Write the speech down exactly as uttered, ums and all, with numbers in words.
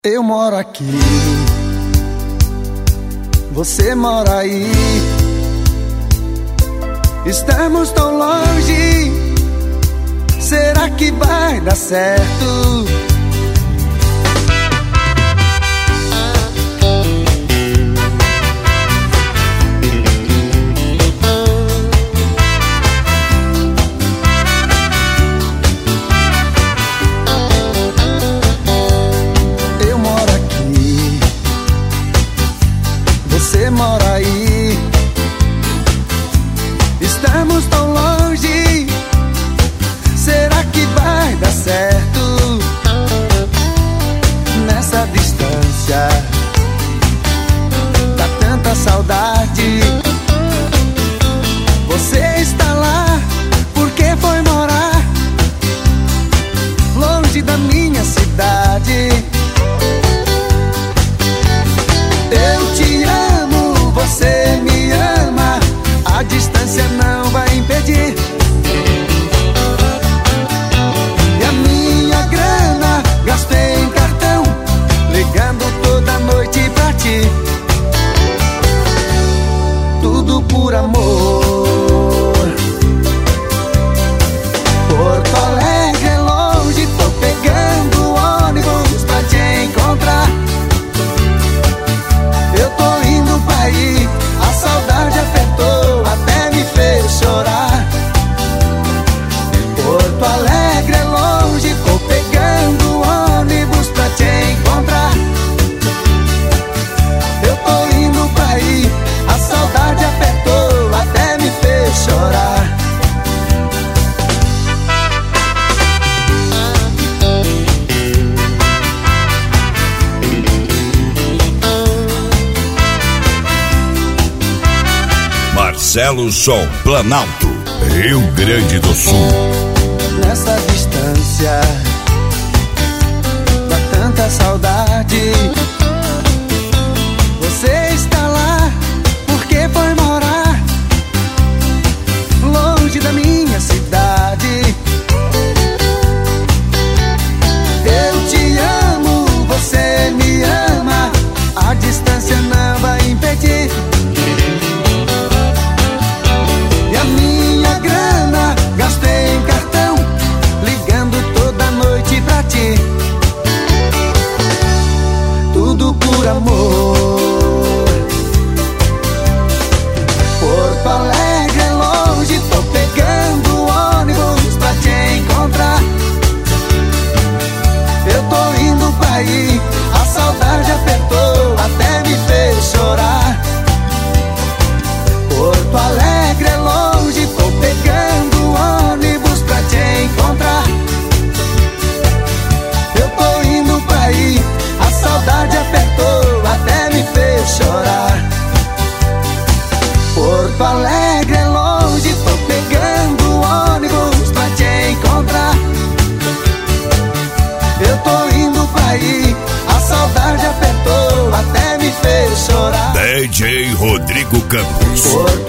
Eu moro aqui, você mora aí. Estamos tão longe, será que vai dar certo? Eu moro aqui, você mora aí. Estamos tão longe, será que vai dar certo? Nessa distância, dá tanta saudade. Você está lá, porque foi morar longe da minha cidade. Eu te amo, você me ama, a distância não vai impedir. E a minha grana gastei em cartão, ligando toda noite pra ti. Tudo por amor. Porto Alegre é longe, tô pegando ônibus pra te encontrar. Eu tô indo pra aí, a saudade apertou, até me fez chorar. Porto Alegre é longe, tô pegando ônibus pra te encontrar. Eu tô indo pra aí, a saudade apertou, até me fez chorar. Marcelo Som, Planalto, Rio Grande do Sul. Nessa distância, dá tanta saudade. Você está lá, porque foi morar longe da minha cidade. Eu te amo, você me ama, a distância não vai impedir. E a minha grana gastei em cartão, ligando toda noite pra ti. Tudo por amor. Porto Alegre é longe, tô pegando ônibus pra te encontrar. Eu tô indo pra aí, a saudade apertou, até me fez chorar. Porto Alegre é longe, tô pegando ônibus pra te encontrar. Eu tô indo pra aí, a saudade apertou, até me fez chorar. Porto Alegre é longe, tô pegando ônibus pra te encontrar. Eu tô indo pra aí, a saudade apertou, até me fez chorar. D J Rodrigo Campos. Porto